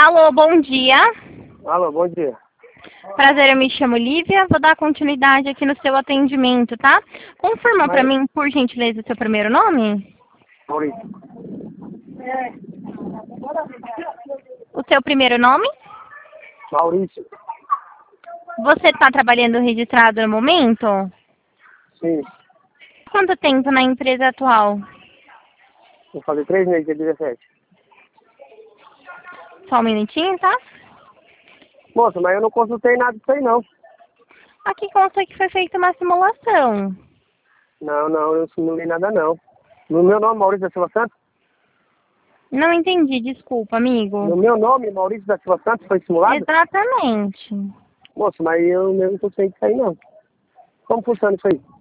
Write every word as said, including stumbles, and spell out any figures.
Alô, bom dia. Alô, bom dia. Prazer, eu me chamo Lívia. Vou dar continuidade aqui no seu atendimento, tá? Confirma Mas... pra mim, por gentileza, o seu primeiro nome? Maurício. O seu primeiro nome? Maurício. Você está trabalhando registrado no momento? Sim. Quanto tempo na empresa atual? Vou fazer três meses, dia dezessete. Só um minutinho, tá? Moça, mas eu não consultei nada disso aí, não. Aqui consta que foi feita uma simulação. Não, não, eu não simulei nada, não. No meu nome, Maurício da Silva Santos? Não entendi, desculpa, amigo. No meu nome, Maurício da Silva Santos, foi simulado? Exatamente. Moça, mas eu mesmo não sei disso aí, não. Como funciona isso aí?